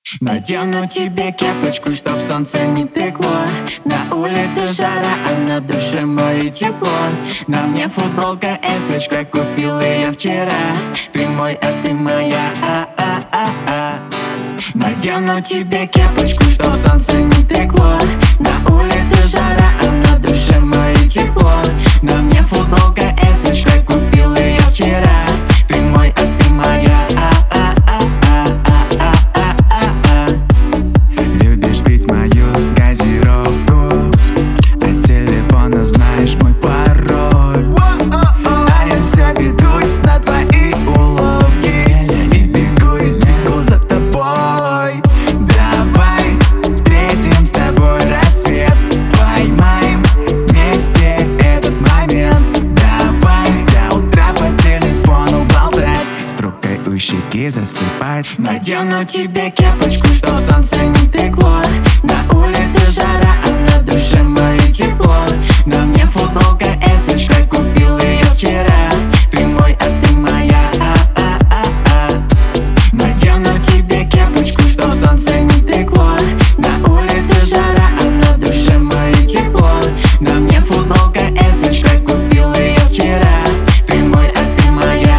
Надену тебе кепочку, чтоб солнце не пекло. На улице жара, а на душе мое тепло. На мне футболка эсочка, купил ее вчера. Ты мой, а ты моя, Надену тебе кепочку, чтоб солнце не пекло. На улице жара, а на душе мое тепло. На мне футболка эсочка, купил ее вчера. Ты мой, а ты моя, Любишь пить мою газировку, от телефона знаешь мой пароль. А я все ведусь на твои уловки и бегу за тобой. Давай встретим с тобой рассвет, поймаем вместе этот момент. Давай до утра по телефону болтать, с трубкой у щеки засыпать. Надену тебе кепочку, чтоб солнце не пекло. На улице жара, а на душе мое тепло. На мне футболка эсочка, купил ее вчера. Ты мой, а ты моя, Надену тебе кепочку, чтоб солнце не пекло. На улице жара, а на душе мое тепло. На мне футболка эсочка, купил ее вчера. Ты мой, а ты моя,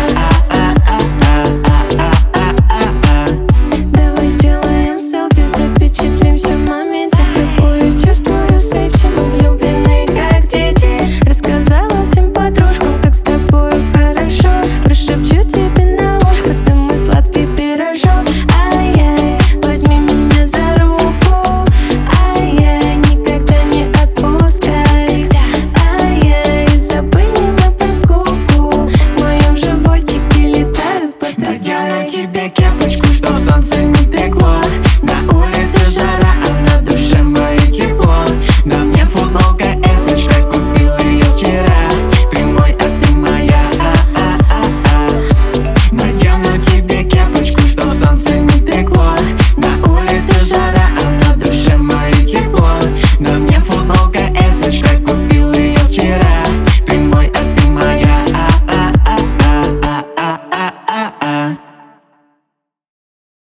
Давай сделаем селфи, запечатлимся в моменте. С тобой чувствую сейфти, мы влюблены как дети. Рассказала всем подружкам, как с тобой хорошо. Прошепчу тебе на ушко, ты мой сладкий пирожок. Ай-яй, возьми меня за руку. Ай-яй, никогда не отпускай. Ай-яй, забыли мы про скуку. В моем животике летают Надену батарейки. тебе кепочку, чтоб солнце не пекло. На улице жара, а на душе мое тепло. На мне футболка эсочка, купил ее вчера. Ты мой, а ты моя, Надену тебе кепочку, чтоб солнце не пекло.